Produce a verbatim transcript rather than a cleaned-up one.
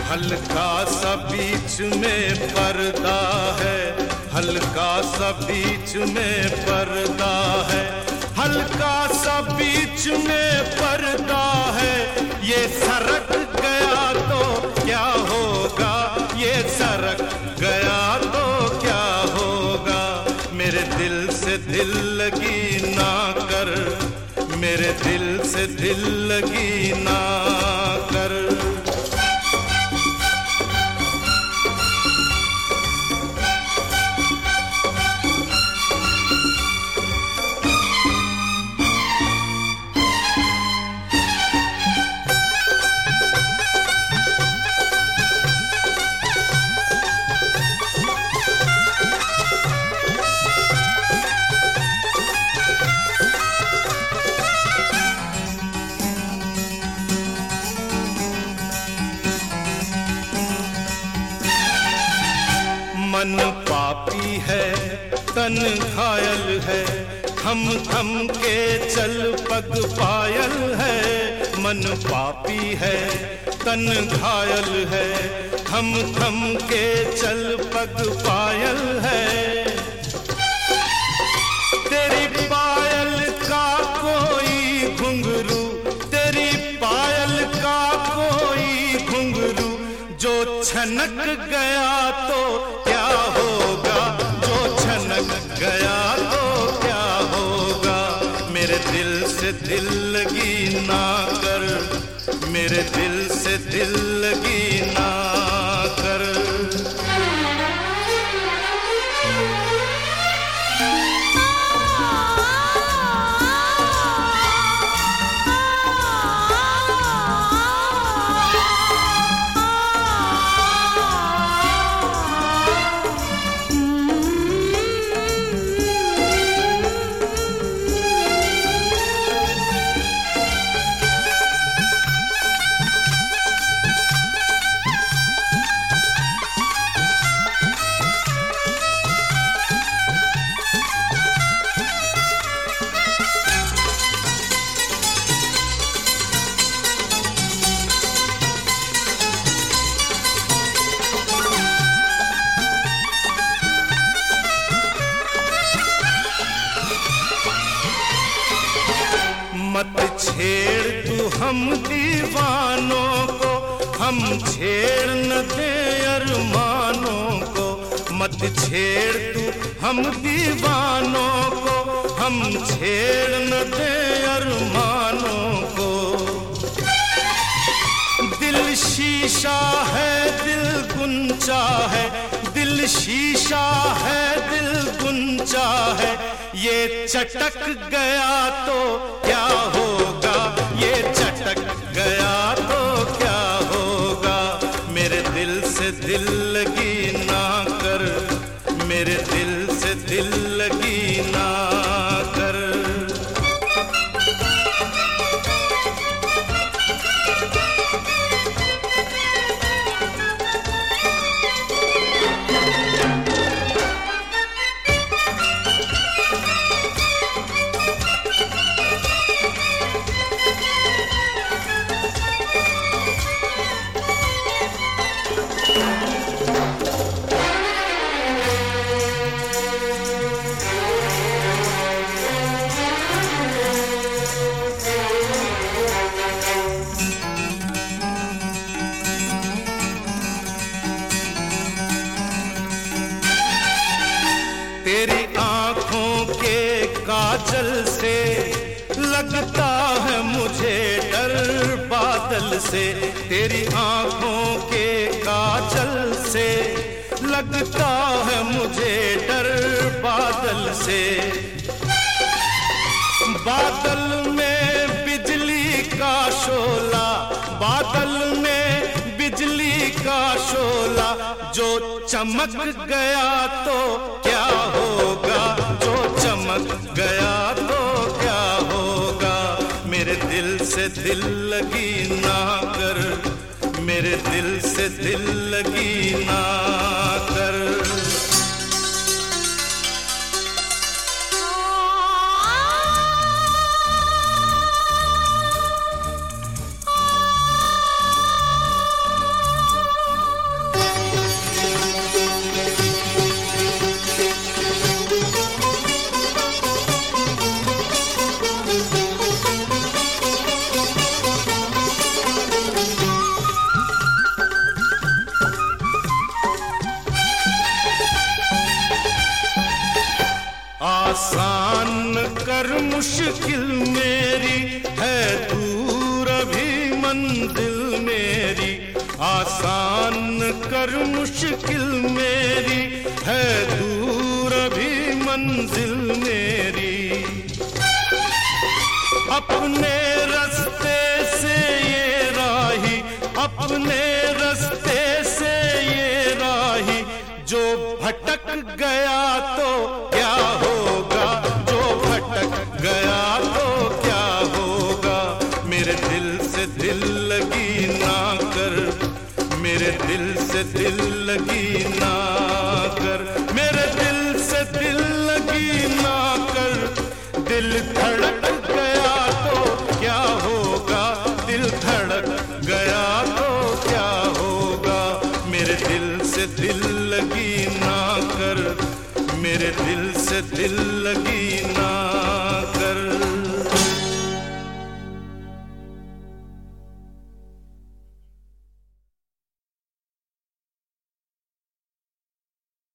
हल्का सा बीच में पर्दा है, हल्का सा बीच में पर्दा है, हल्का सा बीच में पर्दा है। ये सरक गया तो क्या होगा, ये सरक गया तो क्या होगा। मेरे दिल से दिल लगी ना कर, मेरे दिल से दिल लगी ना कर। मन पापी है तन घायल है, थम थम के चल पग पायल है। मन पापी है तन घायल है, थम थम के चल पग पायल है। तेरी पायल का कोई घुंघरू, तेरी पायल का कोई घुंघरू जो छनक गया तो क्या होगा, जो छनक गया तो क्या होगा। मेरे दिल से दिल लगी ना कर, मेरे दिल से दिल लगी ना कर। मत छेड़ तू हम दीवानों को, हम छेड़ न दे अरमानों को। मत छेड़ तू हम दीवानों को, हम छेड़ न दे अरमानों को। दिल शीशा है दिल गुंचा है, दिल शीशा है दिल गुंचा है। ये चटक गया तो क्या होगा, ये चटक गया तो क्या होगा। मेरे दिल से दिल लगी ना कर, मेरे दिल से दिल लगी ना कर। तेरी आंखों के काजल से लगता है मुझे डर बादल से। तेरी आंखों के काजल से लगता है मुझे डर बादल से। बादल में बिजली का शोला, बादल में बिजली का शोला जो चमक गया तो क्या होगा, जो चमक गया तो क्या होगा। मेरे दिल से दिल लगी ना कर, मेरे दिल से दिल लगी ना कर। आसान कर मुश्किल मेरी, है दूर अभी मंजिल मेरी। आसान कर मुश्किल मेरी, है दूर अभी मंजिल मेरी। अपने रास्ते से ये राही, अपने रास्ते से ये राही, जो भटक गया तो क्या होगा, जो भटक गया तो क्या होगा। मेरे दिल से दिल लगी ना कर, मेरे दिल से दिल लगी ना कर, मेरे दिल से दिल लगी ना कर। दिल धड़क गया तो क्या होगा, दिल धड़क गया तो क्या होगा। मेरे दिल से दिल लगी ना कर, मेरे दिल से दिल लगी